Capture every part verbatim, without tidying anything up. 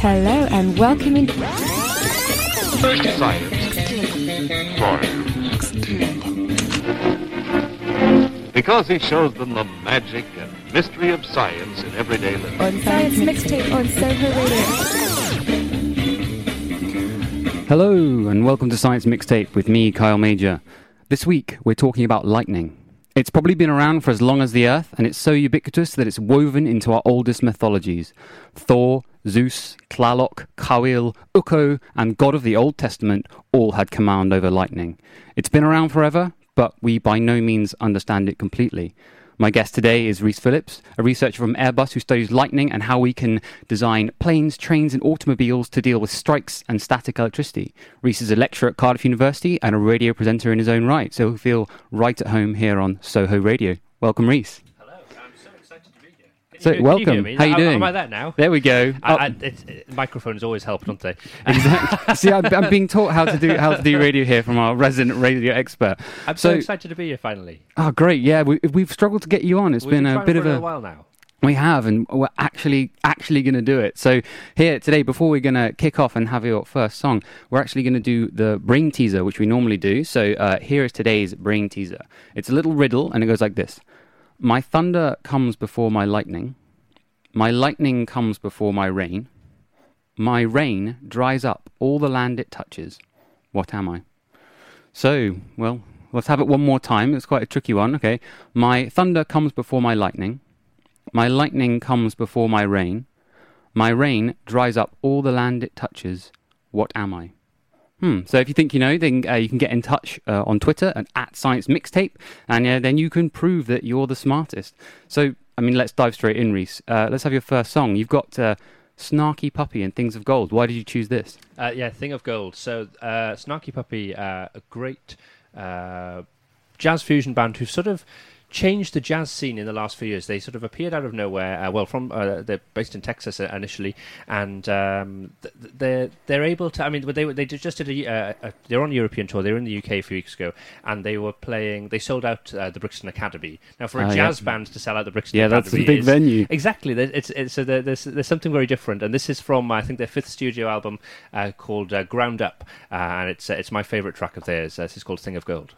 Hello and welcome in. Science. Science. Because he shows them the magic and mystery of science in everyday living. On Science Mixtape on Soho Radio. Hello and welcome to Science Mixtape with me, Kyle Major. This week we're talking about lightning. It's probably been around for as long as the Earth, and it's so ubiquitous that it's woven into our oldest mythologies. Thor, Zeus, Tlaloc, Kawil, Ukko, and God of the Old Testament all had command over lightning. It's been around forever, but we by no means understand it completely. My guest today is Rhys Phillips, a researcher from Airbus who studies lightning and how we can design planes, trains and automobiles to deal with strikes and static electricity. Rhys is a lecturer at Cardiff University and a radio presenter in his own right, so he'll feel right at home here on Soho Radio. Welcome, Rhys. Hello, I'm so excited to be here. Can So, you, can welcome. You hear me? How you am, doing? Am I there now? There we go. I, Oh, I, it's, it, microphones always help, don't they? exactly. See, I'm, I'm being taught how to do how to do radio here from our resident radio expert. I'm so, So- excited to be here finally. Oh, great! Yeah, we, we've struggled to get you on. It's We've been, been a trying bit for of a a little while now. We have, and we're actually actually going to do it. So here today, before we're going to kick off and have your first song, we're actually going to do the brain teaser, which we normally do. So uh, here is today's brain teaser. It's a little riddle, and it goes like this: My thunder comes before my lightning. My lightning comes before my rain. My rain dries up all the land it touches. What am I? So, well, let's have it one more time. It's quite a tricky one. Okay. My thunder comes before my lightning. My lightning comes before my rain. My rain dries up all the land it touches. What am I? Hmm. So if you think you know, then uh, you can get in touch uh, on Twitter and at Science Mixtape, and uh, then you can prove that you're the smartest. So, I mean, let's dive straight in, Rhys. Uh, let's have your first song. You've got uh, Snarky Puppy and Things of Gold. Why did you choose this? Uh, yeah, Thing of Gold. So, uh, Snarky Puppy, uh, a great uh, jazz fusion band who've sort of changed the jazz scene in the last few years. They sort of appeared out of nowhere. Uh, well, from uh, they're based in Texas uh, initially, and um, th- they're they're able to. I mean, they they just did a, uh, a they're on a European tour. They were in the U K a few weeks ago, and they were playing. They sold out uh, the Brixton Academy. Now, for a Ah, jazz yeah. band to sell out the Brixton Yeah, Academy, that's a big is, venue. Exactly. There- It's it's so there- there's there's something very different, and this is from I think their fifth studio album uh, called uh, Ground Up, uh, and it's uh, it's my favourite track of theirs. Uh, this is called Thing of Gold.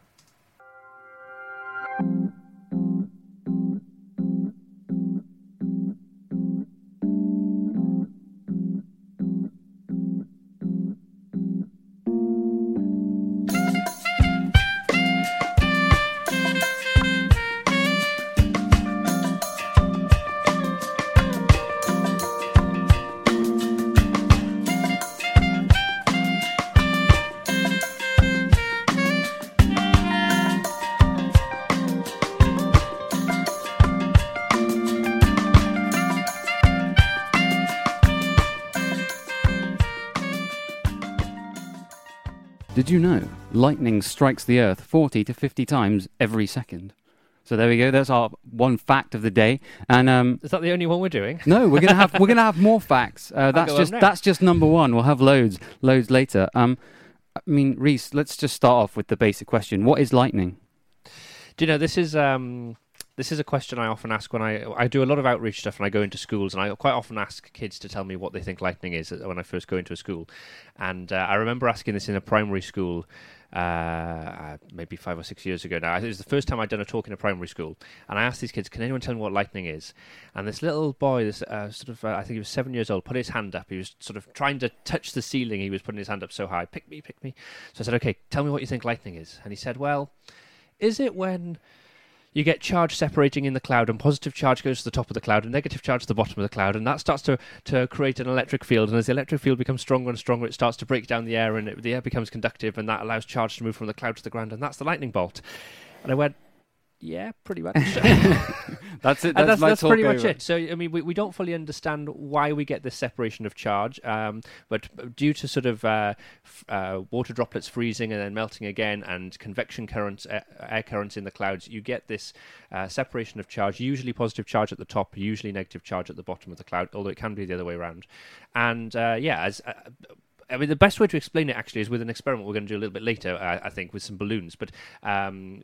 Did you know lightning strikes the Earth forty to fifty times every second? So there we go. That's our one fact of the day. And um, Is that the only one we're doing? no, we're gonna have we're gonna have more facts. Uh, that's go on just next. that's just number one. We'll have loads loads later. Um, I mean, Rhys, let's just start off with the basic question: what is lightning? Do you know this is um, this is a question I often ask when I I do a lot of outreach stuff and I go into schools, and I quite often ask kids to tell me what they think lightning is when I first go into a school. And uh, I remember asking this in a primary school uh, maybe five or six years ago now. It was the first time I'd done a talk in a primary school, and I asked these kids, "Can anyone tell me what lightning is?" And this little boy, this uh, sort of uh, I think he was seven years old, put his hand up. He was sort of trying to touch the ceiling. He was putting his hand up so high, "Pick me, pick me." So I said, "Okay, tell me what you think lightning is." And he said, "Well, is it when you get charge separating in the cloud, and positive charge goes to the top of the cloud and negative charge to the bottom of the cloud, and that starts to, to create an electric field, and as the electric field becomes stronger and stronger, it starts to break down the air, and it, the air becomes conductive, and that allows charge to move from the cloud to the ground, and that's the lightning bolt." And I went, "Yeah, pretty much." That's it. And that's, my that's talk pretty much over. it. So, I mean, we, we don't fully understand why we get this separation of charge, um, but due to sort of uh, f- uh, water droplets freezing and then melting again, and convection currents, uh, air currents in the clouds, you get this uh, separation of charge, usually positive charge at the top, usually negative charge at the bottom of the cloud, although it can be the other way around. And, uh, yeah, as... Uh, I mean, the best way to explain it, actually, is with an experiment we're going to do a little bit later, uh, I think, with some balloons. But um,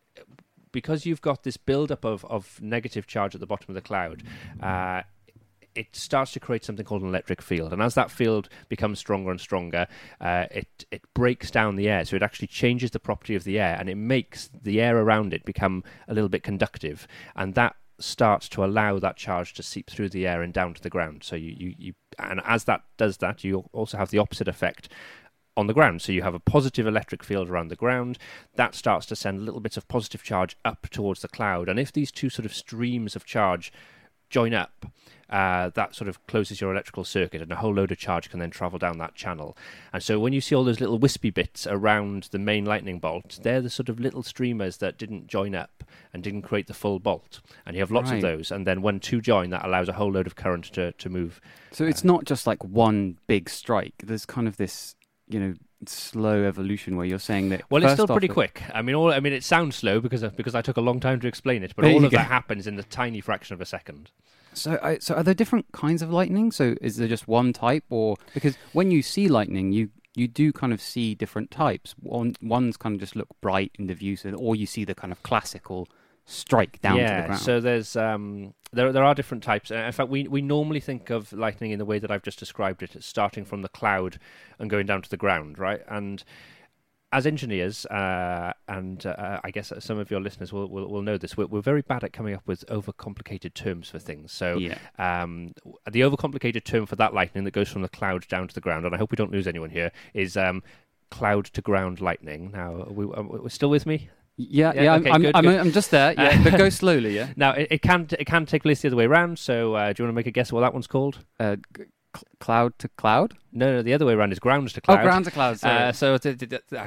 because you've got this build-up of, of negative charge at the bottom of the cloud, uh, it starts to create something called an electric field. And as that field becomes stronger and stronger, uh, it, it breaks down the air. So it actually changes the property of the air, and it makes the air around it become a little bit conductive. And that starts to allow that charge to seep through the air and down to the ground. So you, you, you and as that does that, you also have the opposite effect on the ground. So you have a positive electric field around the ground that starts to send little bits of positive charge up towards the cloud. And if these two sort of streams of charge join up, uh, that sort of closes your electrical circuit, and a whole load of charge can then travel down that channel. And so when you see all those little wispy bits around the main lightning bolt, they're the sort of little streamers that didn't join up and didn't create the full bolt. And you have lots Right. of those. And then when two join, that allows a whole load of current to, to move. So it's not just like one big strike. There's kind of this, you know, slow evolution where you're saying that. Well, it's first still off pretty it- quick. I mean, all I mean, it sounds slow because of, because I took a long time to explain it, but There all you of go. that happens in the tiny fraction of a second. So, I, so are there different kinds of lightning? So, is there just one type, or because when you see lightning, you you do kind of see different types. One one's kind of just look bright in the view, so or you see the kind of classical strike down yeah, to the ground. so there's um, there there are different types. Uh, In fact, we we normally think of lightning in the way that I've just described it, as starting from the cloud and going down to the ground, right? And as engineers, uh, and uh, I guess some of your listeners will, will, will know this, we're, we're very bad at coming up with overcomplicated terms for things. So Yeah. um, the overcomplicated term for that lightning that goes from the cloud down to the ground, and I hope we don't lose anyone here, is um, cloud to ground lightning. Now, are we, are we still with me? yeah, yeah, yeah, I'm, okay, I'm, good, I'm, good. I'm just there. Yeah, but go slowly. Yeah. Now, it, it can it can take place the other way around. So, uh, do you want to make a guess what that one's called? Uh, c- cl- cloud to cloud. No, no, the other way around is ground to cloud. Oh, ground to cloud. Sorry. Uh, so, th- th- th- th-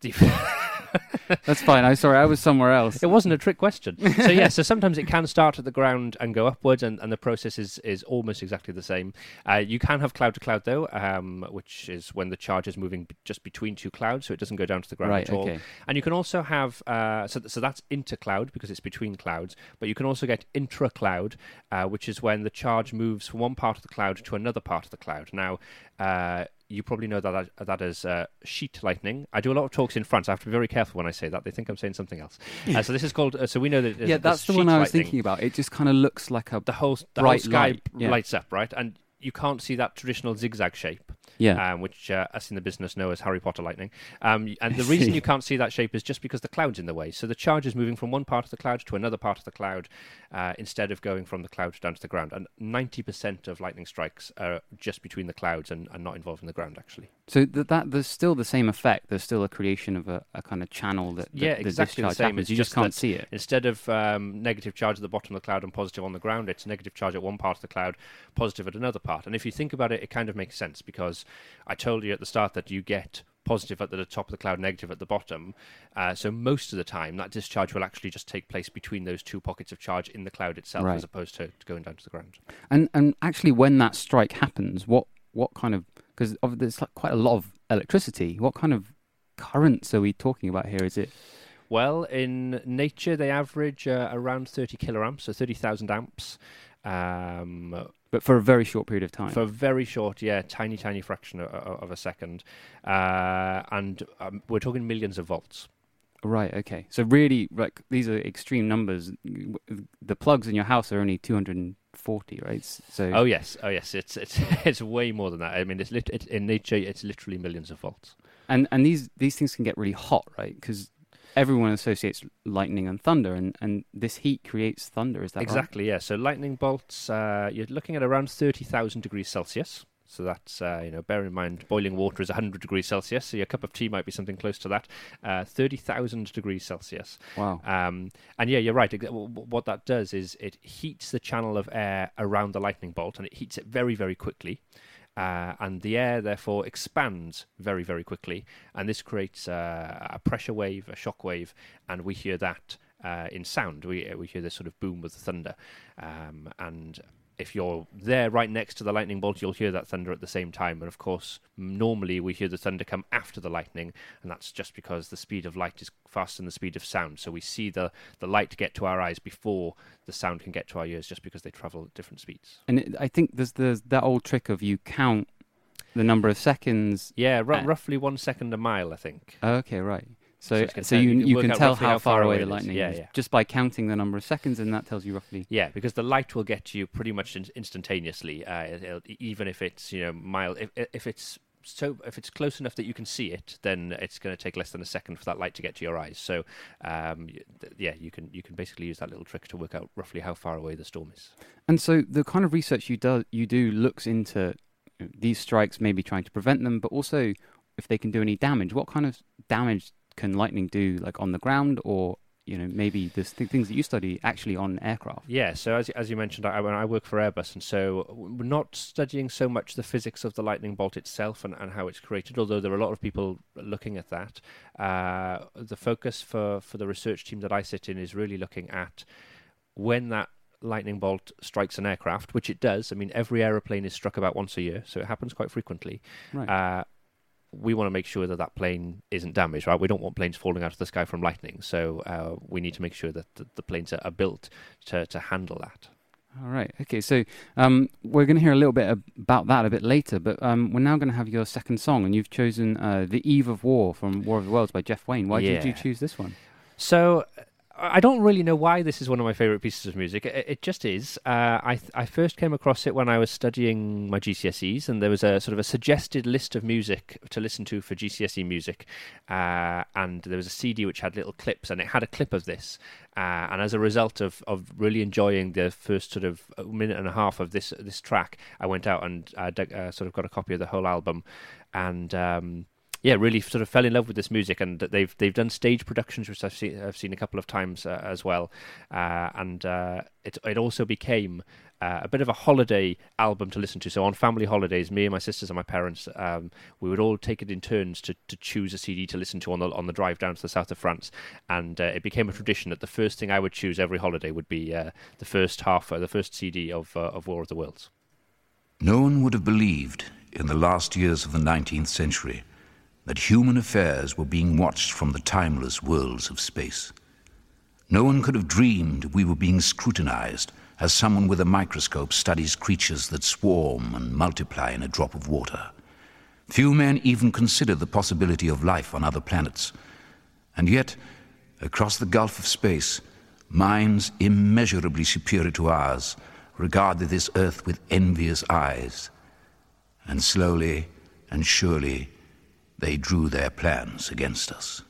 That's fine. I'm sorry. I was somewhere else. it wasn't a trick question. So, yeah, so sometimes it can start at the ground and go upwards, and, and the process is, is almost exactly the same. Uh, you can have cloud to cloud, though, um, which is when the charge is moving b- just between two clouds, so it doesn't go down to the ground Right, at all. okay. And you can also have, uh, so, so that's intercloud because it's between clouds, but you can also get intra-cloud, uh, which is when the charge moves from one part of the cloud to another part of the cloud. Now, uh, you probably know that that, that is uh, sheet lightning. I do a lot of talks in France. I have to be very careful when I say that. They think I'm saying something else. Uh, so this is called, uh, so we know that... Yeah, that's the one I was thinking about. It just kind of looks like a The whole, the whole bright sky light, yeah. lights up, right? And you can't see that traditional zigzag shape. yeah. Um, which uh, us in the business know as Harry Potter lightning. Um, and the reason you can't see that shape is just because the cloud's in the way. So the charge is moving from one part of the cloud to another part of the cloud uh, instead of going from the cloud down to the ground. And ninety percent of lightning strikes are just between the clouds and, and not involving the ground, actually. So th- that there's still the same effect. There's still a creation of a, a kind of channel that, that Yeah, the exactly the discharge same. happens. It's You just just can't that see it. Instead of um, negative charge at the bottom of the cloud and positive on the ground, it's negative charge at one part of the cloud, positive at another part. And if you think about it, it kind of makes sense because I told you at the start that you get positive at the top of the cloud, negative at the bottom. Uh, so most of the time, that discharge will actually just take place between those two pockets of charge in the cloud itself, Right. as opposed to, to going down to the ground. And and actually, when that strike happens, what what kind of because there's like quite a lot of electricity. What kind of currents are we talking about here? Is it Well, in nature, they average uh, around thirty kiloamps, so thirty thousand amps. Um, but for a very short period of time? For a very short, yeah, tiny, tiny fraction of, of a second. Uh, and um, we're talking millions of volts. Right. Okay. So really, like these are extreme numbers. The plugs in your house are only two hundred forty, right? So Oh, yes. Oh, yes. It's it's it's way more than that. I mean, it's, lit- it's in nature, it's literally millions of volts. and and these these things can get really hot, right? Because everyone associates lightning and thunder, and, and this heat creates thunder. Is that right? Exactly, yeah. So lightning bolts, uh, you're looking at around thirty thousand degrees Celsius. So that's, uh, you know, bear in mind, boiling water is one hundred degrees Celsius, so your cup of tea might be something close to that. Uh, thirty thousand degrees Celsius. Wow. Um, and yeah, you're right. Ex- w- w- What that does is it heats the channel of air around the lightning bolt, and it heats it very, very quickly. Uh, and the air, therefore, expands very, very quickly. And this creates uh, a pressure wave, a shock wave, and we hear that uh, in sound. We we hear this sort of boom of the thunder. Um, and if you're there right next to the lightning bolt, you'll hear that thunder at the same time. And of course, normally we hear the thunder come after the lightning, and that's just because the speed of light is faster than the speed of sound. So we see the, the light get to our eyes before the sound can get to our ears, just because they travel at different speeds. And it, I think there's there's that old trick of you count the number of seconds. Yeah, r- Uh, roughly one second a mile, I think. Okay, right. So, So it's gonna so tell- you you can you work can out tell roughly how how far far away away the it is. lightning Yeah, is yeah. just by counting the number of seconds, and that tells you roughly. Yeah, because the light will get to you pretty much in- instantaneously, uh, it'll- even if it's you know mile. If, if it's so, if it's close enough that you can see it, then it's going to take less than a second for that light to get to your eyes. So, um, y- th- yeah, you can you can basically use that little trick to work out roughly how far away the storm is. And so the kind of research you do you do looks into you know, these strikes, maybe trying to prevent them, but also if they can do any damage. What kind of damage can lightning do, like on the ground, or you know maybe there's th- things that you study actually on aircraft? Yeah, so as as you mentioned, I, when I work for Airbus, and so we're not studying so much the physics of the lightning bolt itself and, and how it's created, although there are a lot of people looking at that. Uh, the focus for, for the research team that I sit in is really looking at when that lightning bolt strikes an aircraft, which it does. I mean, every aeroplane is struck about once a year, so it happens quite frequently. Right. Uh, we want to make sure that that plane isn't damaged, right? We don't want planes falling out of the sky from lightning, so uh, we need to make sure that the, the planes are, are built to, to handle that. All right. Okay. So um, we're going to hear a little bit ab- about that a bit later, but um, we're now going to have your second song, and you've chosen uh, "The Eve of War" from War of the Worlds by Jeff Wayne. Why did you Yeah. choose this one? So I don't really know why this is one of my favourite pieces of music. It, it just is. Uh, I th- I first came across it when I was studying my G C S Es, and there was a sort of a suggested list of music to listen to for G C S E music, uh, and there was a C D which had little clips, and it had a clip of this. Uh, and as a result of, of really enjoying the first sort of minute and a half of this this track, I went out and uh, d- uh, sort of got a copy of the whole album, and. Um, Yeah, really sort of fell in love with this music, and they've they've done stage productions, which I've seen I've seen a couple of times uh, as well, uh, and uh, it it also became uh, a bit of a holiday album to listen to. So on family holidays, me and my sisters and my parents, um, we would all take it in turns to, to choose a C D to listen to on the on the drive down to the south of France, and uh, it became a tradition that the first thing I would choose every holiday would be uh, the first half, uh, the first C D of uh, of War of the Worlds. No one would have believed in the last years of the nineteenth century that human affairs were being watched from the timeless worlds of space. No one could have dreamed we were being scrutinized as someone with a microscope studies creatures that swarm and multiply in a drop of water. Few men even considered the possibility of life on other planets. And yet, across the gulf of space, minds immeasurably superior to ours regarded this Earth with envious eyes. And slowly and surely, they drew their plans against us.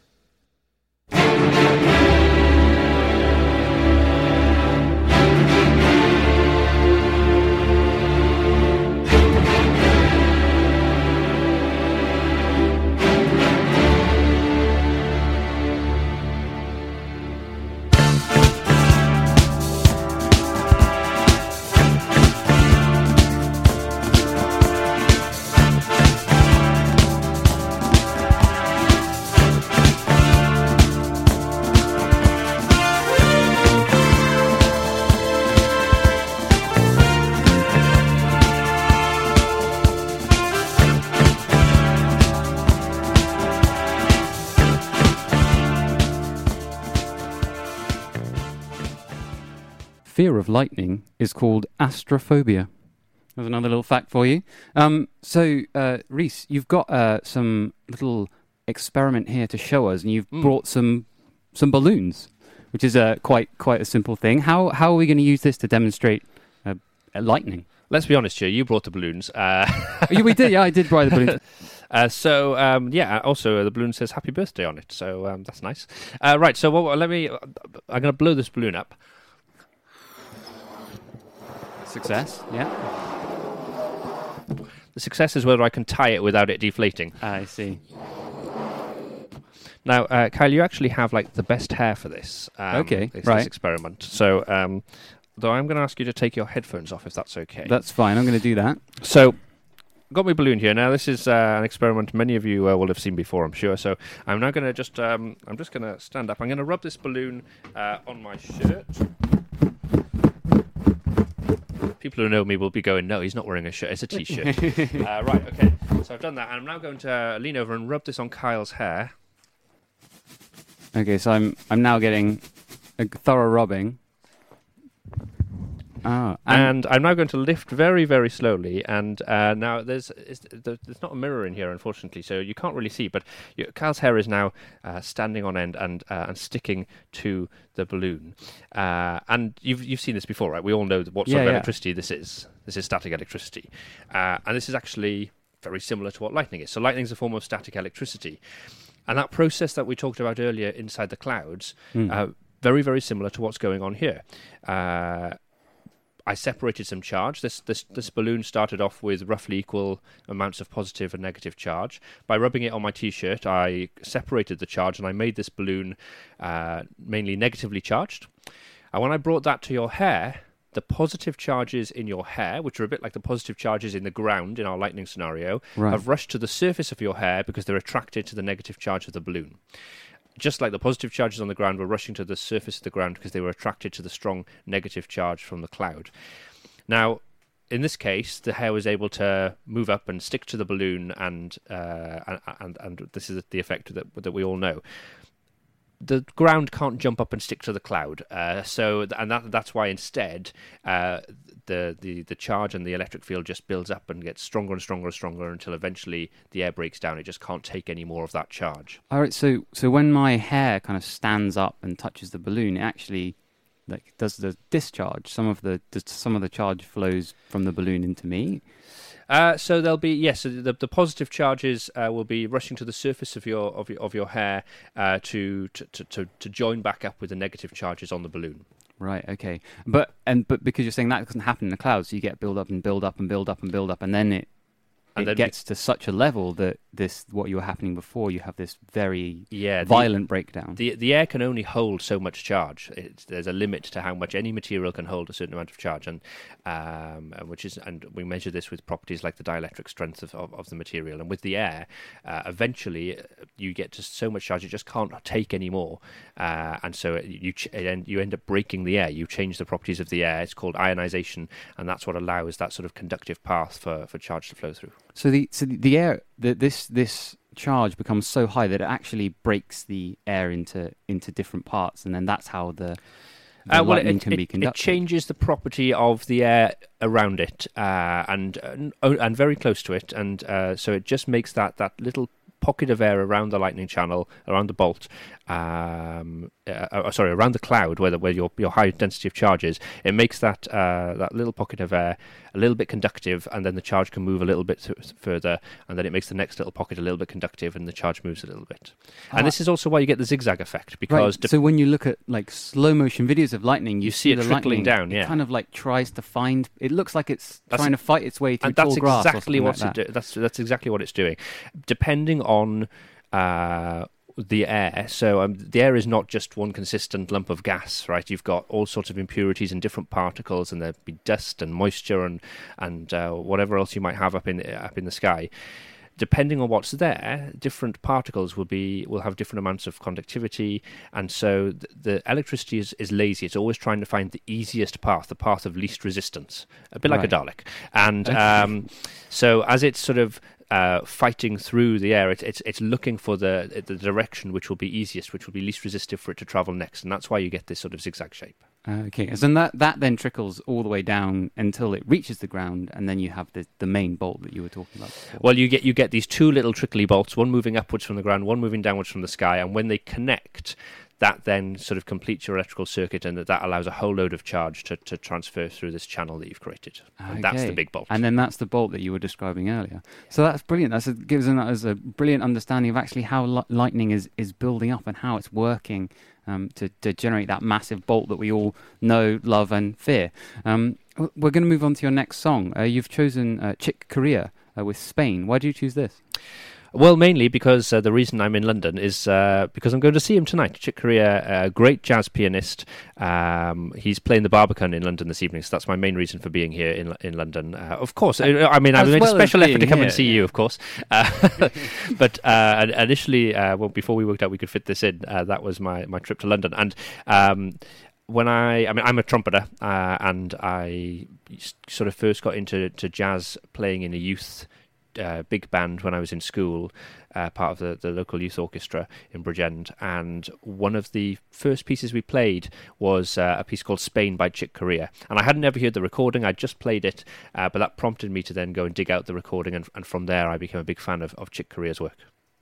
Fear of lightning is called astrophobia. There's another little fact for you. Um, so, uh, Reese, you've got uh, some little experiment here to show us, and you've Mm. brought some some balloons, which is uh, quite quite a simple thing. How how are we going to use this to demonstrate uh, uh, lightning? Let's be honest here, you brought the balloons. Uh, Yeah, we did. Yeah, I did buy the balloons. Uh, so um, yeah, also uh, the balloon says "Happy Birthday" on it, so um, that's nice. Uh, right, so what, let me. I'm going to blow this balloon up. Success. Yeah. The success is whether I can tie it without it deflating. I see. Now, uh, Kyle, you actually have like the best hair for this. Um, Okay, this, right. This experiment. So, um, though I'm going to ask you to take your headphones off if that's okay. That's fine. I'm going to do that. So, got my balloon here. Now, this is uh, an experiment many of you uh, will have seen before, I'm sure. So, I'm now going to just, um, I'm just going to stand up. I'm going to rub this balloon uh, on my shirt. People who know me will be going, no, he's not wearing a shirt, it's a T-shirt. uh, right, okay. So I've done that, and I'm now going to uh, lean over and rub this on Kyle's hair. Okay, so I'm I'm now getting a thorough rubbing. Oh, And I'm now going to lift very, very slowly. And uh, now there's it's, there's not a mirror in here, unfortunately, so you can't really see. But your, Cal's hair is now uh, standing on end and uh, and sticking to the balloon. Uh, and you've you've seen this before, right? We all know what sort Yeah, of yeah. electricity this is. This is static electricity, uh, and this is actually very similar to what lightning is. So lightning is a form of static electricity, and that process that we talked about earlier inside the clouds, Mm. uh, very, very similar to what's going on here. Uh, I separated some charge. This, this this balloon started off with roughly equal amounts of positive and negative charge. By rubbing it on my T-shirt, I separated the charge and I made this balloon uh, mainly negatively charged. And when I brought that to your hair, the positive charges in your hair, which are a bit like the positive charges in the ground in our lightning scenario, Right. have rushed to the surface of your hair because they're attracted to the negative charge of the balloon. Just like the positive charges on the ground were rushing to the surface of the ground because they were attracted to the strong negative charge from the cloud. Now, in this case, the hair was able to move up and stick to the balloon, and uh, and, and and this is the effect that that we all know. The ground can't jump up and stick to the cloud, uh, so and that that's why instead uh, the, the the charge and the electric field just builds up and gets stronger and stronger and stronger until eventually the air breaks down. It just can't take any more of that charge. All right, so so when my hair kind of stands up and touches the balloon, it actually like does the discharge. Some of the does some of the charge flows from the balloon into me. Uh, so there'll be yes, so the, the positive charges uh, will be rushing to the surface of your of your, of your hair uh, to, to, to, to to join back up with the negative charges on the balloon. Right. Okay. But and but because you're saying that doesn't happen in the clouds, so you get build up and build up and build up and build up, and then it And it then gets to such a level that this what you were happening before. You have this very Yeah, the- violent breakdown. The the air can only hold so much charge. It's, there's a limit to how much any material can hold a certain amount of charge, and um, and which is and we measure this with properties like the dielectric strength of, of, of the material. And with the air, uh, eventually uh, you get to so much charge it just can't take any more, uh, and so it, you ch- it end, you end up breaking the air. You change the properties of the air. It's called ionization, and that's what allows that sort of conductive path for, for charge to flow through. So the so the, the air the, this this charge becomes so high that it actually breaks the air into into different parts, and then that's how the, the Uh, well, lightning it, can it, be it conducted. changes the property of the air around it, uh, and and oh, and very close to it, and uh, so it just makes that, that little pocket of air around the lightning channel, around the bolt, um, uh, uh, sorry, around the cloud where the, where your your high density of charge is. It makes that uh, that little pocket of air a little bit conductive, and then the charge can move a little bit th- further, and then it makes the next little pocket a little bit conductive, and the charge moves a little bit. And Ah. this is also why you get the zigzag effect, because Right. So when you look at like slow motion videos of lightning, you, You see it the trickling lightning, down, It yeah. kind of like tries to find. It looks like it's That's- trying to fight its way through and that's tall grass. or exactly something what's like it do- that's that's exactly what it's doing, depending on uh, the air. So um, the air is not just one consistent lump of gas, right? You've got all sorts of impurities and different particles, and there'd be dust and moisture and and uh, whatever else you might have up in up in the sky. Depending on what's there, different particles will be will have different amounts of conductivity, and so the, the electricity is, is lazy. It's always trying to find the easiest path, the path of least resistance, a bit like Right. a Dalek. And um, so as it's sort of uh, fighting through the air, it, it's it's looking for the the direction which will be easiest, which will be least resistive for it to travel next, and that's why you get this sort of zigzag shape. Uh, okay, so then that that then trickles all the way down until it reaches the ground, and then you have the the main bolt that you were talking about before. Well, you get you get these two little trickly bolts, one moving upwards from the ground, one moving downwards from the sky, and when they connect, that then sort of completes your electrical circuit, and that, that allows a whole load of charge to, to transfer through this channel that you've created. And that's the Okay. big bolt. And then that's the bolt that you were describing earlier. So that's brilliant. That's a, gives us a brilliant understanding of actually how li- lightning is, is building up and how it's working um, to, to generate that massive bolt that we all know, love, and fear. Um, w- we're going to move on to your next song. Uh, you've chosen uh, Chick Corea uh, with Spain. Why do you choose this? Well, mainly because uh, the reason I'm in London is uh, because I'm going to see him tonight. Chick Corea, a great jazz pianist. Um, he's playing the Barbican in London this evening, so that's my main reason for being here in in London. Uh, of course, I, I mean, I As made well a as special effort to being come here, and see yeah. you, of course. Uh, but uh, initially, uh, well, before we worked out we could fit this in, uh, that was my, my trip to London. And um, when I, I mean, I'm a trumpeter, uh, and I sort of first got into to jazz playing in a youth uh, big band when I was in school, uh, part of the, the local youth orchestra in Bridgend, and one of the first pieces we played was uh, a piece called Spain by Chick Corea. And I hadn't ever heard the recording, I'd just played it, uh, but that prompted me to then go and dig out the recording, and, and from there I became a big fan of, of Chick Corea's work.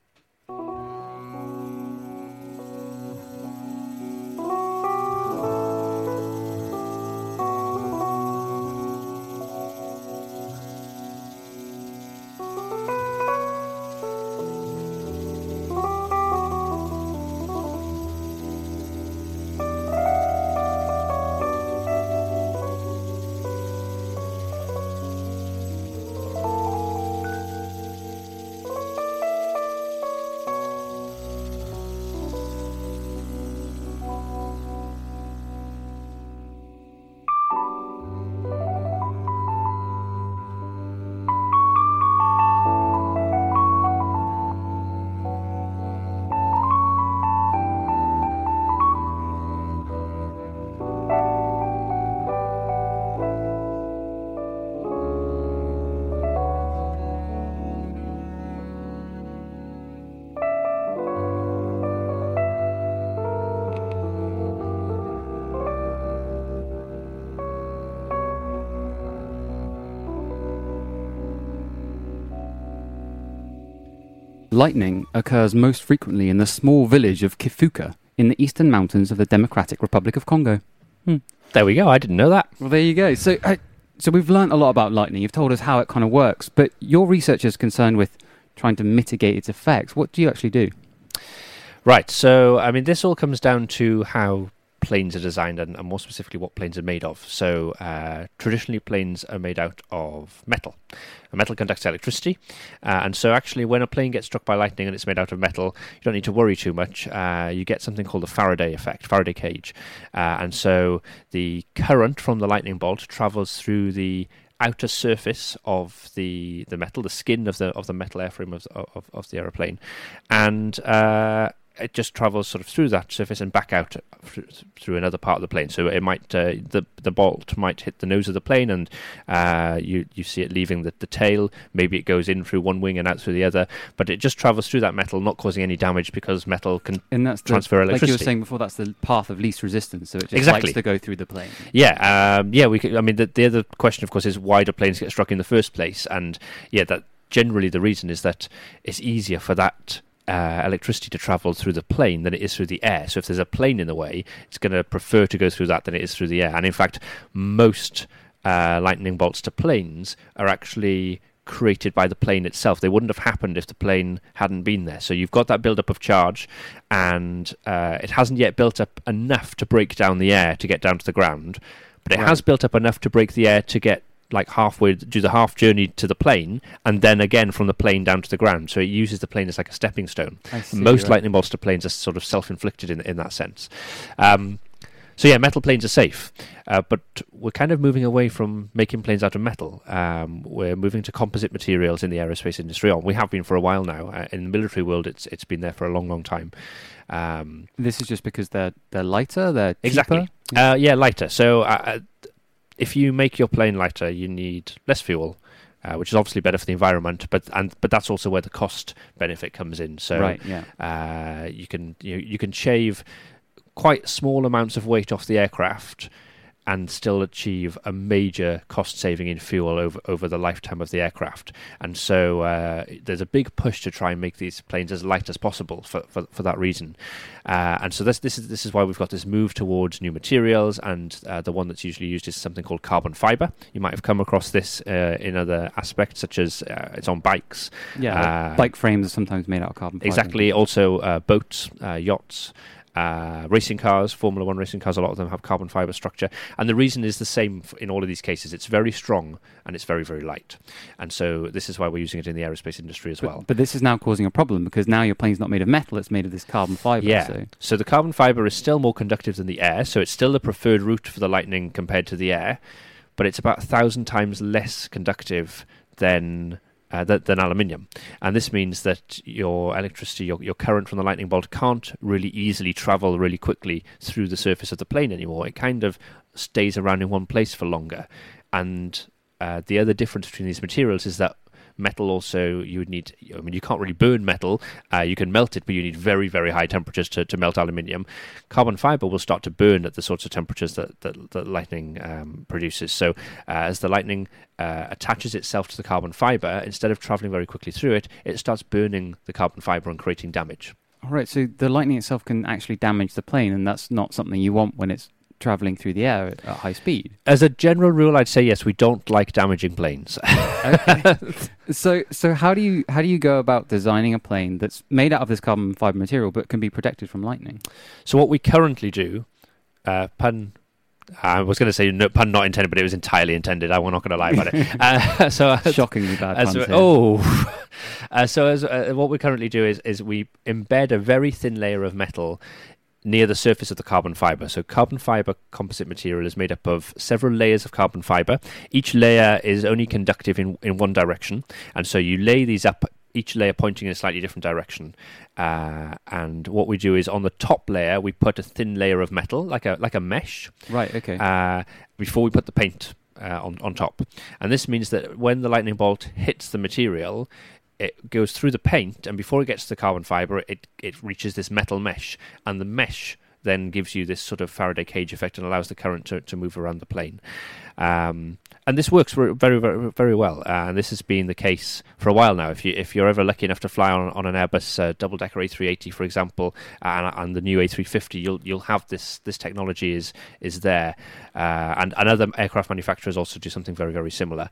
Lightning occurs most frequently in the small village of Kifuka in the eastern mountains of the Democratic Republic of Congo. Hmm. There we go, I didn't know that. Well, there you go. So, uh, so we've learnt a lot about lightning. You've told us how it kind of works, but your research is concerned with trying to mitigate its effects. What do you actually do? Right, so, I mean, this all comes down to how planes are designed, and, and more specifically what planes are made of. So uh, traditionally planes are made out of metal. A metal conducts electricity, uh, and so actually when a plane gets struck by lightning and it's made out of metal, you don't need to worry too much. Uh, you get something called the Faraday effect, Faraday cage, uh, and so the current from the lightning bolt travels through the outer surface of the the metal, the skin of the of the metal airframe of of, of the aeroplane, and uh, it just travels sort of through that surface and back out through another part of the plane. So it might uh, the the bolt might hit the nose of the plane, and uh, you you see it leaving the, the tail. Maybe it goes in through one wing and out through the other, but it just travels through that metal, not causing any damage because metal can and that's transfer the, electricity. Like you were saying before, that's the path of least resistance. So it just exactly. likes to go through the plane. Yeah, um, yeah. We could, I mean, the, the other question, of course, is why do planes get struck in the first place? And yeah, that generally the reason is that it's easier for that Uh, electricity to travel through the plane than it is through the air. So if there's a plane in the way, it's going to prefer to go through that than it is through the air. And in fact, most uh, lightning bolts to planes are actually created by the plane itself. They wouldn't have happened if the plane hadn't been there. So you've got that build-up of charge, and uh, it hasn't yet built up enough to break down the air to get down to the ground, but it right. has built up enough to break the air to get like halfway, do the half journey to the plane, and then again from the plane down to the ground. So it uses the plane as like a stepping stone. I see, Most right. lightning bolts to planes are sort of self-inflicted in in that sense. Um, so yeah, metal planes are safe, uh, but we're kind of moving away from making planes out of metal. Um, we're moving to composite materials in the aerospace industry. We have been for a while now. Uh, in the military world, it's it's been there for a long, long time. Um, this is just because they're they're lighter, they're cheaper? Exactly. Yeah, uh, yeah lighter. So uh, if you make your plane lighter, you need less fuel, uh, which is obviously better for the environment. But and but that's also where the cost benefit comes in. So right, yeah. uh, you can you you can shave quite small amounts of weight off the aircraft and still achieve a major cost saving in fuel over, over the lifetime of the aircraft. And so uh, there's a big push to try and make these planes as light as possible for, for, for that reason. Uh, and so this, this is this is why we've got this move towards new materials, and uh, the one that's usually used is something called carbon fiber. You might have come across this uh, in other aspects, such as uh, it's on bikes. Yeah, uh, like bike frames are sometimes made out of carbon fiber. Exactly. Also uh, boats, uh, yachts, Uh, racing cars, Formula One racing cars, a lot of them have carbon fiber structure, and the reason is the same in all of these cases. It's very strong and it's very, very light, and so this is why we're using it in the aerospace industry as but, well. But this is now causing a problem, because now your plane's not made of metal, it's made of this carbon fiber. Yeah, so, so the carbon fiber is still more conductive than the air, so it's still the preferred route for the lightning compared to the air, but it's about a thousand times less conductive than Uh, than, than aluminium, and this means that your electricity, your, your current from the lightning bolt can't really easily travel really quickly through the surface of the plane anymore. It kind of stays around in one place for longer, and uh, the other difference between these materials is that metal also, you would need, I mean, you can't really burn metal. Uh, you can melt it, but you need very, very high temperatures to, to melt aluminium. Carbon fiber will start to burn at the sorts of temperatures that, that, that lightning um, produces. So uh, as the lightning uh, attaches itself to the carbon fiber, instead of traveling very quickly through it, it starts burning the carbon fiber and creating damage. All right, so the lightning itself can actually damage the plane, and that's not something you want when it's traveling through the air at, at high speed. As a general rule, I'd say yes, we don't like damaging planes. Okay. So, so how do you how do you go about designing a plane that's made out of this carbon fiber material but can be protected from lightning? So what we currently do, uh, pun. I was going to say no, pun not intended, but it was entirely intended. I'm not going to lie about it. Uh, so uh, Shockingly bad as, puns here. Oh, uh, so as uh, what we currently do is is we embed a very thin layer of metal near the surface of the carbon fiber. So carbon fiber composite material is made up of several layers of carbon fiber. Each layer is only conductive in, in one direction. And so you lay these up, each layer pointing in a slightly different direction. Uh, and what we do is on the top layer, we put a thin layer of metal, like a like a mesh. Right, okay. Uh, before we put the paint uh, on, on top. And this means that when the lightning bolt hits the material, it goes through the paint, and before it gets to the carbon fiber, it, it reaches this metal mesh, and the mesh then gives you this sort of Faraday cage effect and allows the current to, to move around the plane. Um, and this works very, very, very, very well. Uh, and this has been the case for a while now. If you if you're ever lucky enough to fly on on an Airbus uh, double-decker A three eighty, for example, and, and the new A three fifty, you'll you'll have this this technology is is there. Uh, and, and other aircraft manufacturers also do something very, very similar.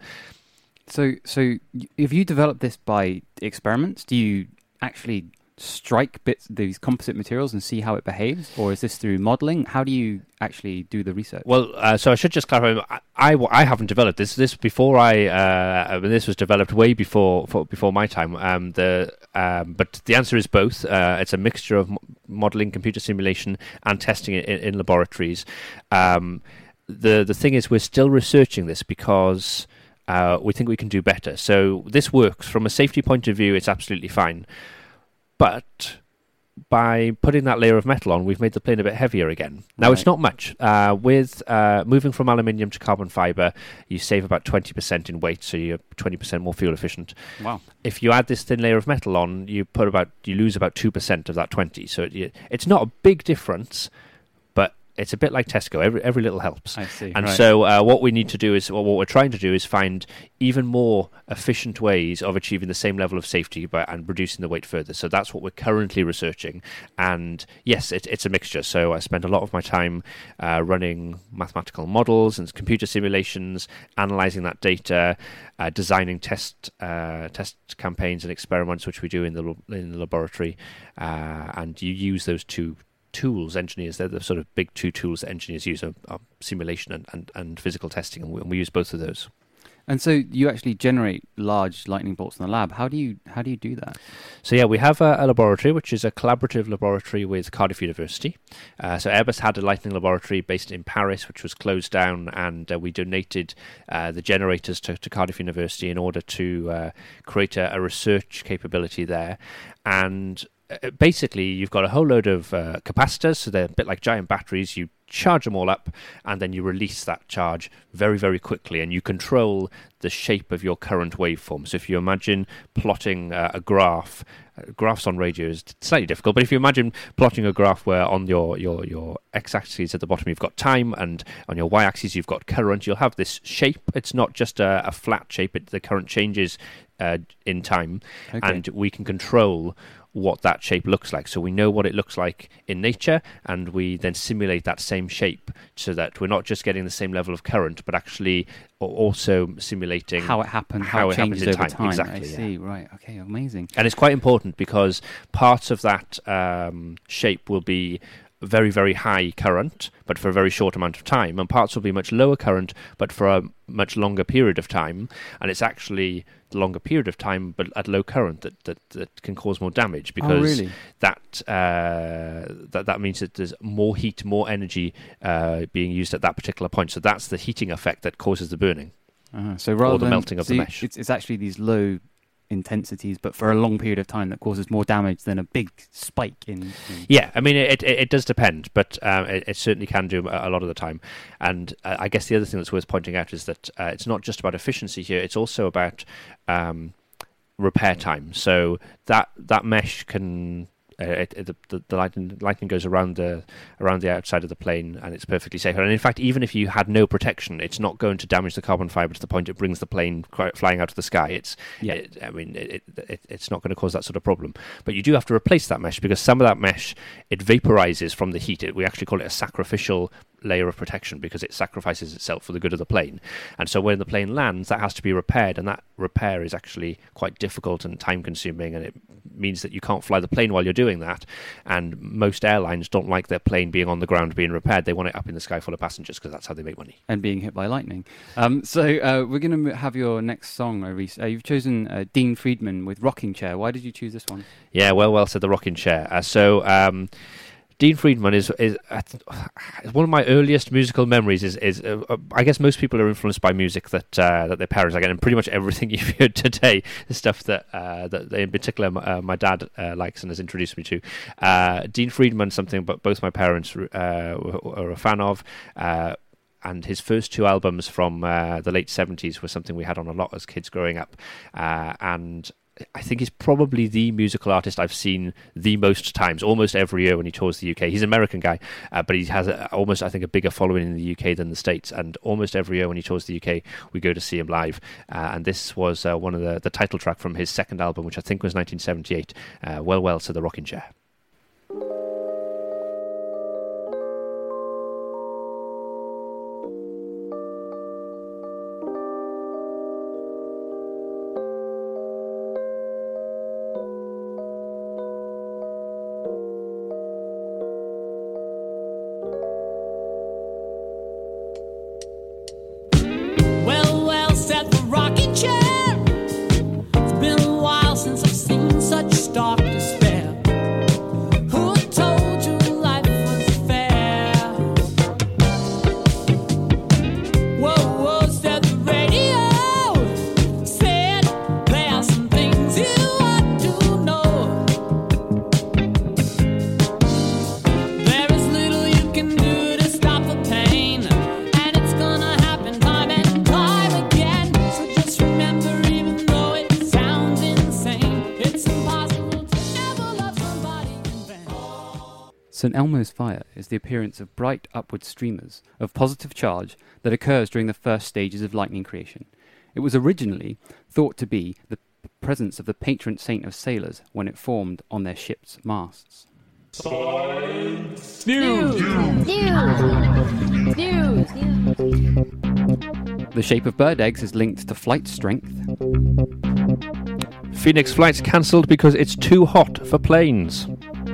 So, so y- if you develop this by experiments, do you actually strike bits these composite materials and see how it behaves, or is this through modeling? How do you actually do the research? Well, uh, so I should just clarify. I, I, I haven't developed this. This before I. Uh, I mean, this was developed way before for, before my time. Um, the um, but the answer is both. Uh, it's a mixture of m- modeling, computer simulation, and testing it in, in laboratories. Um, the the thing is, we're still researching this because Uh, we think we can do better. So this works. From a safety point of view, it's absolutely fine. But by putting that layer of metal on, we've made the plane a bit heavier again. Now, Right. it's not much. Uh, with uh, moving from aluminium to carbon fiber, you save about twenty percent in weight, so you're twenty percent more fuel efficient. Wow. If you add this thin layer of metal on, you put about you lose about two percent of that twenty. So it, it's not a big difference, but it's a bit like Tesco. Every every little helps. I see. And right. so uh, what we need to do is, well, what we're trying to do is find even more efficient ways of achieving the same level of safety by, and reducing the weight further. So that's what we're currently researching. And yes, it, it's a mixture. So I spend a lot of my time uh, running mathematical models and computer simulations, analyzing that data, uh, designing test uh, test campaigns and experiments, which we do in the in the laboratory. Uh, and you use those two tools, engineers, they're the sort of big two tools that engineers use, are, are simulation and, and, and physical testing, and we, and we use both of those. And so you actually generate large lightning bolts in the lab. How do you how do you do that? So yeah, we have a, a laboratory, which is a collaborative laboratory with Cardiff University. Uh, so Airbus had a lightning laboratory based in Paris, which was closed down, and uh, we donated uh, the generators to, to Cardiff University in order to uh, create a, a research capability there. And Uh, basically, you've got a whole load of uh, capacitors, so they're a bit like giant batteries. You charge them all up, and then you release that charge very, very quickly, and you control the shape of your current waveform. So if you imagine plotting uh, a graph, uh, graphs on radio is slightly difficult, but if you imagine plotting a graph where on your, your, your x-axis at the bottom you've got time, and on your y-axis you've got current, you'll have this shape. It's not just a, a flat shape, it, the current changes uh, in time, Okay. and we can control what that shape looks like. So we know what it looks like in nature, and we then simulate that same shape so that we're not just getting the same level of current, but actually also simulating How it happens, how, how it it happens changes in over time. time. Exactly, I yeah. see. Right. Okay. Amazing. And it's quite important because parts of that um, shape will be very, very high current, but for a very short amount of time, and parts will be much lower current, but for a much longer period of time. And it's actually the longer period of time, but at low current, that that, that can cause more damage, because oh, really? that uh, that that means that there's more heat, more energy uh, being used at that particular point. So that's the heating effect that causes the burning. Uh-huh. So rather or the than, melting of so the you- mesh. It's, it's actually these low intensities, but for a long period of time, that causes more damage than a big spike in. in Yeah, I mean, it it, it does depend, but um, it, it certainly can do a, a lot of the time. And uh, I guess the other thing that's worth pointing out is that uh, it's not just about efficiency here; it's also about um, repair time. So that that mesh can uh, it, it, the, the lightning lightning goes around the around the outside of the plane, and it's perfectly safe. And in fact, even if you had no protection, it's not going to damage the carbon fiber to the point it brings the plane flying out of the sky. It's Yeah. it, I mean, it, it, it's not going to cause that sort of problem. But you do have to replace that mesh, because some of that mesh, it vaporizes from the heat. It, we actually call it a sacrificial layer of protection, because it sacrifices itself for the good of the plane. And so when the plane lands, that has to be repaired, and that repair is actually quite difficult and time consuming, and it means that you can't fly the plane while you're doing that. And most airlines don't like their plane being on the ground being repaired. They want it up in the sky full of passengers, because that's how they make money. And being hit by lightning. Um, so uh, we're going to have your next song, Reese. Uh, you've chosen uh, Dean Friedman with Rocking Chair. Why did you choose this one? Yeah, well, well said, the rocking chair. Uh, so um, Dean Friedman is is uh, one of my earliest musical memories. Is is uh, uh, I guess most people are influenced by music that uh, that their parents are getting, and pretty much everything you've heard today is stuff that uh, that in particular uh, my dad uh, likes and has introduced me to. Uh, Dean Friedman, something but both my parents uh, are a fan of. Uh, And his first two albums from uh, the late seventies were something we had on a lot as kids growing up. Uh, and I think he's probably the musical artist I've seen the most times, almost every year when he tours the U K. He's an American guy, uh, but he has a, almost, I think, a bigger following in the U K than the States. And almost every year when he tours the U K, we go to see him live. Uh, and this was uh, one of the, the title track from his second album, which I think was nineteen seventy-eight. Uh, well, well, so the Rocking Chair. St Elmo's fire is the appearance of bright upward streamers of positive charge that occurs during the first stages of lightning creation. It was originally thought to be the presence of the patron saint of sailors when it formed on their ships' masts. News! News! News! News! The shape of bird eggs is linked to flight strength. Phoenix flights cancelled because it's too hot for planes.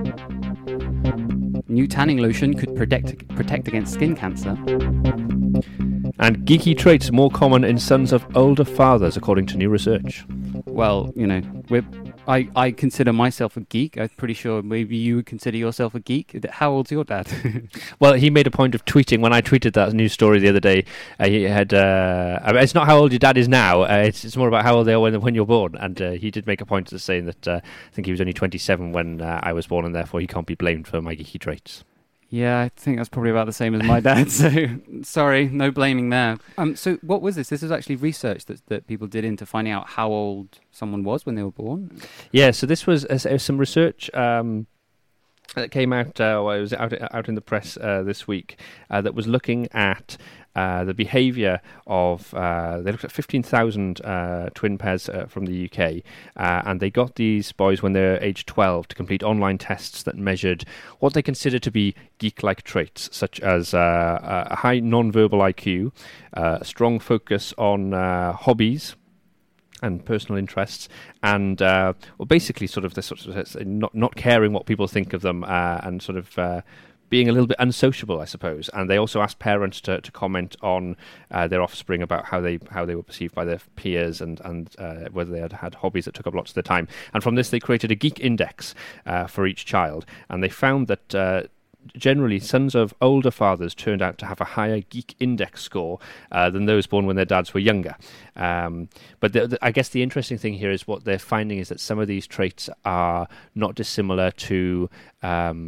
New tanning lotion could protect protect against skin cancer. And geeky traits more common in sons of older fathers, according to new research. Well, you know, we're, I, I consider myself a geek. I'm pretty sure maybe you would consider yourself a geek. How old's your dad? Well, he made a point of tweeting. When I tweeted that news story the other day, uh, he had... Uh, I mean, it's not how old your dad is now. Uh, it's, it's more about how old they are when, when you're born. And uh, he did make a point of saying that uh, I think he was only twenty-seven when uh, I was born, and therefore he can't be blamed for my geeky traits. Yeah, I think that's probably about the same as my dad, so sorry, no blaming there. Um, so what was this? This was actually research that, that people did into finding out how old someone was when they were born? Yeah, so this was uh, some research um, that came out, uh, well, it was out, out in the press uh, this week, uh, that was looking at Uh, the behaviour of, uh, they looked at fifteen thousand uh, twin pairs uh, from the U K, uh, and they got these boys when they were age twelve to complete online tests that measured what they consider to be geek-like traits, such as uh, a high non-verbal I Q, uh, a strong focus on uh, hobbies and personal interests, and uh, well, basically sort of this sort of not not caring what people think of them, uh, and sort of uh, being a little bit unsociable, I suppose. And they also asked parents to, to comment on uh, their offspring about how they how they were perceived by their peers, and and uh, whether they had had hobbies that took up lots of their time. And from this, they created a geek index uh, for each child, and they found that Uh, generally, sons of older fathers turned out to have a higher geek index score uh, than those born when their dads were younger. Um, but the, the, I guess the interesting thing here is what they're finding is that some of these traits are not dissimilar to um,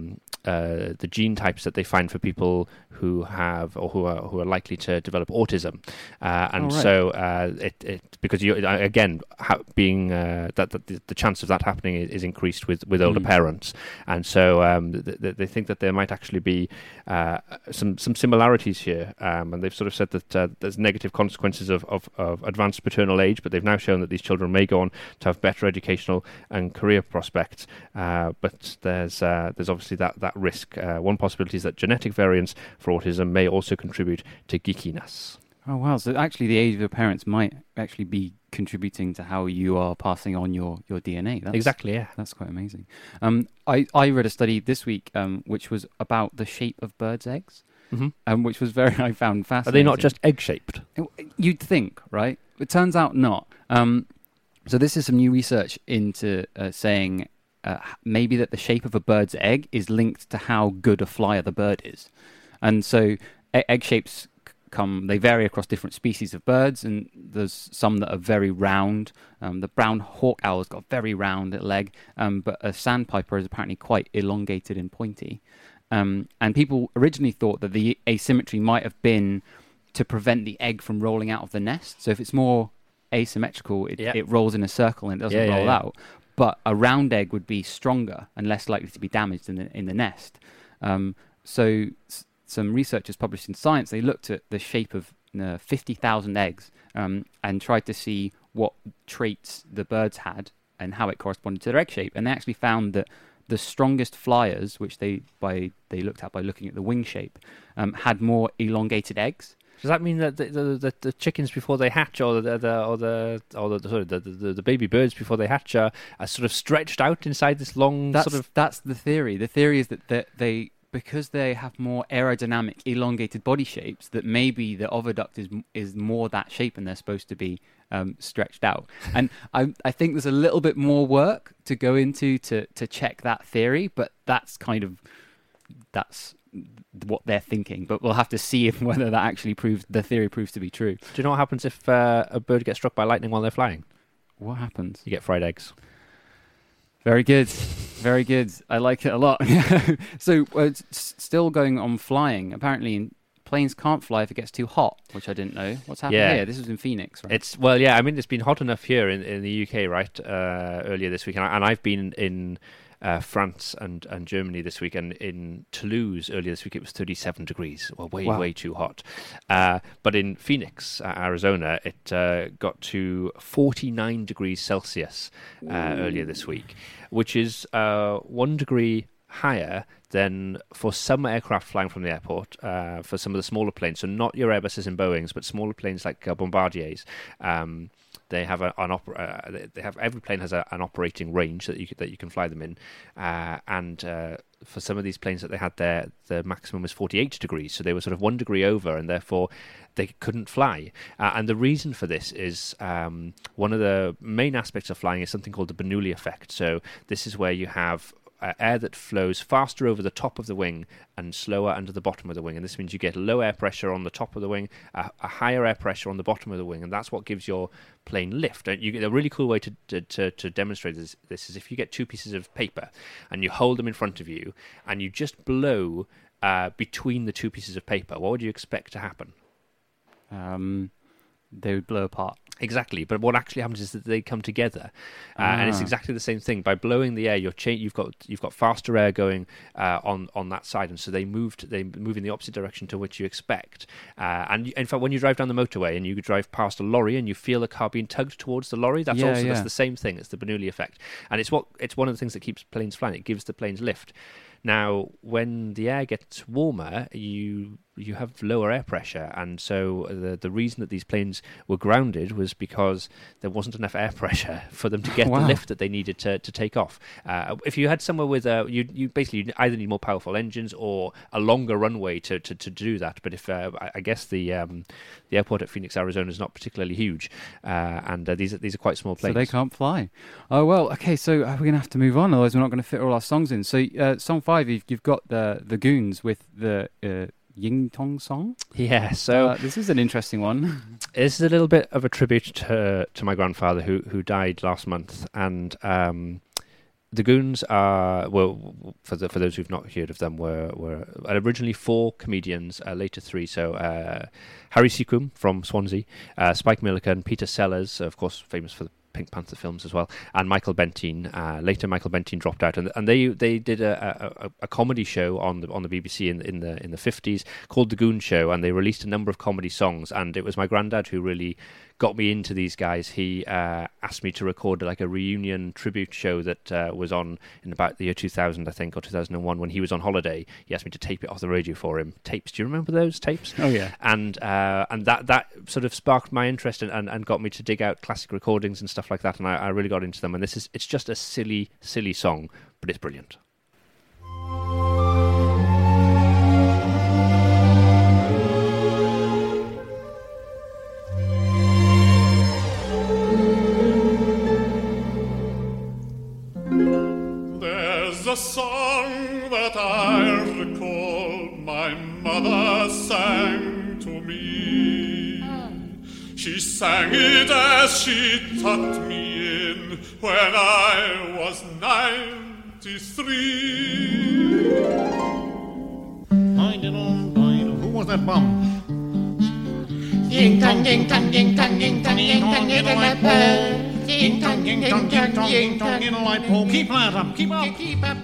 uh, the gene types that they find for people who have or who are who are likely to develop autism, uh, and Oh, right. so uh, it, it because you again ha- being uh, that, that the, the chance of that happening is, is increased with, with older Mm. parents, and so um, th- th- they think that there might actually be uh, some some similarities here, um, and they've sort of said that uh, there's negative consequences of, of, of advanced paternal age, but they've now shown that these children may go on to have better educational and career prospects, uh, but there's uh, there's obviously that that risk. Uh, one possibility is that genetic variants for autism may also contribute to geekiness. Oh, wow. So actually the age of your parents might actually be contributing to how you are passing on your, your D N A. That's, Exactly, yeah. That's quite amazing. Um, I, I read a study this week um, which was about the shape of birds' eggs, Mm-hmm. um, which was very, I found Are fascinating. they not just egg-shaped? You'd think, right? It turns out not. Um, so this is some new research into uh, saying uh, maybe that the shape of a bird's egg is linked to how good a flyer the bird is. And so e- egg shapes c- come, they vary across different species of birds, and there's some that are very round. Um, the brown hawk owl's got a very round leg, um, but a sandpiper is apparently quite elongated and pointy. Um, and people originally thought that the asymmetry might have been to prevent the egg from rolling out of the nest. So if it's more asymmetrical, it, Yeah. it rolls in a circle and it doesn't Yeah, yeah, roll yeah. out. But a round egg would be stronger and less likely to be damaged in the in the nest. Um, so s- some researchers published in Science, they looked at the shape of uh, fifty thousand eggs um, and tried to see what traits the birds had and how it corresponded to their egg shape. And they actually found that the strongest flyers, which they by they looked at by looking at the wing shape, um, had more elongated eggs. Does that mean that the, the, the, the chickens before they hatch, or the, the or the or the sorry, the, the, the baby birds before they hatch, are, are sort of stretched out inside this long That's sort of? that's the theory. The theory is that that they because they have more aerodynamic, elongated body shapes, that maybe the oviduct is is more that shape, and they're supposed to be um, stretched out. And I I think there's a little bit more work to go into to to check that theory, but that's kind of that's what they're thinking. But we'll have to see if whether that actually proves the theory proves to be true. Do you know what happens if uh, a bird gets struck by lightning while they're flying? What happens? You get fried eggs. Very good. Very good. I like it a lot. So, uh, s- still going on flying. Apparently, planes can't fly if it gets too hot, which I didn't know. What's happening Yeah. here? This was in Phoenix, right? It's well, yeah. I mean, it's been hot enough here in, in the U K, right? Uh, earlier this week, and, I, and I've been in uh, France and, and Germany this week, and in Toulouse earlier this week it was thirty-seven degrees. Well, way Wow. way too hot. Uh, but in Phoenix, uh, Arizona, it uh, got to forty-nine degrees Celsius uh, earlier this week, which is uh, one degree higher than for some aircraft flying from the airport, uh, for some of the smaller planes. So not your Airbuses and Boeings, but smaller planes like uh, Bombardiers. Um, they have a, an oper- uh, they- they have every plane has a, an operating range that you c- that you can fly them in, uh, and uh, for some of these planes that they had there, the maximum was forty-eight degrees. So they were sort of one degree over, and therefore they couldn't fly. Uh, and the reason for this is um, one of the main aspects of flying is something called the Bernoulli effect. So this is where you have Uh, air that flows faster over the top of the wing and slower under the bottom of the wing. And this means you get low air pressure on the top of the wing, a, a higher air pressure on the bottom of the wing, and that's what gives your plane lift. And you get a really cool way to, to, to, to demonstrate this, this is if you get two pieces of paper and you hold them in front of you and you just blow uh, between the two pieces of paper, what would you expect to happen? Um, they would blow apart. Exactly, but what actually happens is that they come together, uh, and it's Ah. exactly the same thing. By blowing the air, you're cha- you've got you've got faster air going uh, on on that side, and so they moved they move in the opposite direction to which you expect. Uh, and you, in fact, when you drive down the motorway and you drive past a lorry and you feel the car being tugged towards the lorry, that's Yeah, also yeah. that's the same thing. It's the Bernoulli effect, and it's what it's one of the things that keeps planes flying. It gives the planes lift. Now, when the air gets warmer, you you have lower air pressure, and so the the reason that these planes were grounded was because there wasn't enough air pressure for them to get Wow. the lift that they needed to, to take off. Uh, if you had somewhere with a, you you basically you either need more powerful engines or a longer runway to, to, to do that. But if uh, I, I guess the um, the airport at Phoenix, Arizona, is not particularly huge, uh, and uh, these are, these are quite small So planes. they can't fly. Oh, well, okay, so uh, we're going to have to move on, otherwise we're not going to fit all our songs in. So uh, song five, you've, you've got the, the Goons with the uh, Ying Tong song. Yeah, so Uh, this is an interesting one. this is a little bit of a tribute to to my grandfather who who died last month, and um, the Goons are, well, for the, for those who've not heard of them, were were originally four comedians, uh, later three. So uh, Harry Seacombe from Swansea, uh, Spike Milliken, Peter Sellers, of course, famous for the Pink Panther films as well, and Michael Bentine. Uh, later, Michael Bentine dropped out, and and they they did a, a, a comedy show on the on the B B C in in the in the fifties called The Goon Show, and they released a number of comedy songs. And it was my granddad who really got me into these guys. He uh, asked me to record like a reunion tribute show that uh, was on in about the year two thousand, I think, or two thousand one, when he was on holiday. He asked me to tape it off the radio for him. Tapes, do you remember those tapes? Oh yeah. And uh, and that that sort of sparked my interest and, and, and got me to dig out classic recordings and stuff like that. And I, I really got into them. And this is it's just a silly, silly song, but it's brilliant. There's a song that I recall my mother sang to me. She sang it as she tucked me in when I was ninety-three. Who was that bum? Ding dong, ding dong, ding dong, ding dong, ding dong, ding dong, ding dong, ding dong, ding dong, ding dong, in a light pole. Keep that up. Keep up. keep up,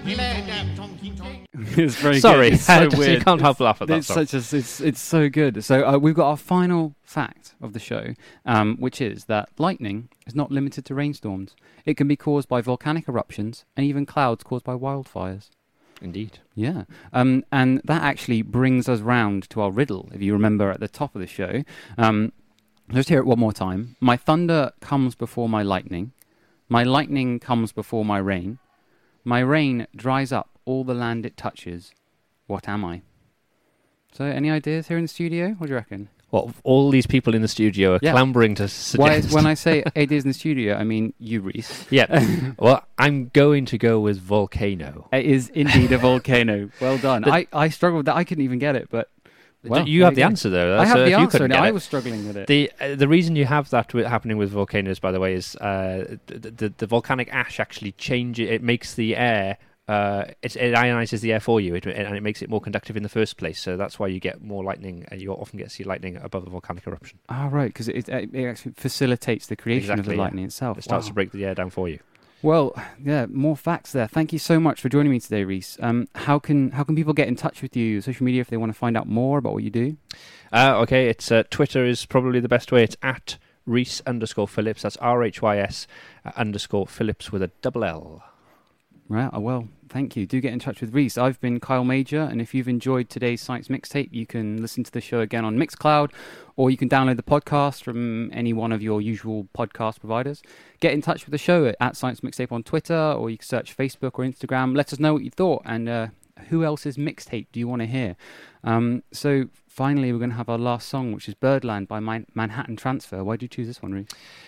It's very Sorry, good. It's so you weird. can't help laugh at that It's song. such a, it's it's so good. So uh, we've got our final fact of the show, um, which is that lightning is not limited to rainstorms. It can be caused by volcanic eruptions and even clouds caused by wildfires. Indeed. Yeah, um, and that actually brings us round to our riddle. If you remember at the top of the show, um, let's hear it one more time. My thunder comes before my lightning. My lightning comes before my rain. My rain dries up all the land it touches. What am I? So, any ideas here in the studio? What do you reckon? Well, all these people in the studio are Yeah. clambering to Why, suggest. when I say ideas in the studio, I mean you, Reese. Yeah. Well, I'm going to go with volcano. It is indeed a volcano. Well done. The- I, I struggled with that. I couldn't even get it, but well, you there have the go. answer, though. I That's, have uh, the if you answer. couldn't No, get I it. was struggling with it. The uh, the reason you have that with, happening with volcanoes, by the way, is uh, the, the the volcanic ash actually changes. It makes the air. Uh, it, it ionizes the air for you, it, and it makes it more conductive in the first place. So that's why you get more lightning. And you often get to see lightning above a volcanic eruption. Ah, right, because it, it, it actually facilitates the creation of Exactly, the yeah. lightning itself. It starts Wow. to break the air down for you. Well, yeah, more facts there. Thank you so much for joining me today, Reese. Um, how can how can people get in touch with you, social media, if they want to find out more about what you do? Uh, okay, it's uh, Twitter is probably the best way. It's at Reese underscore Phillips. That's R H Y S uh, underscore Phillips with a double L. Right, uh, well, thank you. Do get in touch with Reese. I've been Kyle Major, and if you've enjoyed today's Science Mixtape, you can listen to the show again on Mixcloud, or you can download the podcast from any one of your usual podcast providers. Get in touch with the show at, at Science Mixtape on Twitter, or you can search Facebook or Instagram. Let us know what you thought, and uh, who else's mixtape do you want to hear? Um, so finally, we're going to have our last song, which is Birdland by Man- Manhattan Transfer. Why did you choose this one, Reese?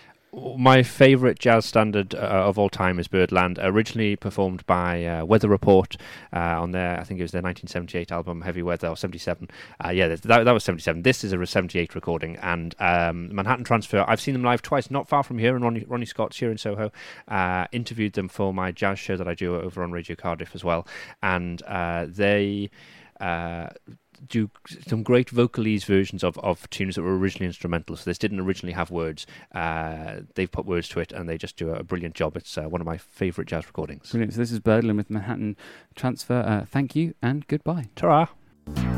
My favourite jazz standard uh, of all time is Birdland, originally performed by uh, Weather Report uh, on their, I think it was their nineteen seventy-eight album, Heavy Weather, or seventy-seven. Uh, yeah, that, that was seventy-seven. This is a seventy-eight recording, and um, Manhattan Transfer, I've seen them live twice, not far from here, and Ronnie, Ronnie Scott's here in Soho. Uh, interviewed them for my jazz show that I do over on Radio Cardiff as well, and uh, they... Uh, do some great vocalese versions of, of tunes that were originally instrumental. So this didn't originally have words. Uh, they've put words to it, and they just do a brilliant job. It's uh, one of my favourite jazz recordings. Brilliant. So this is Birdland with Manhattan Transfer. Uh, thank you and goodbye. Ta-ra!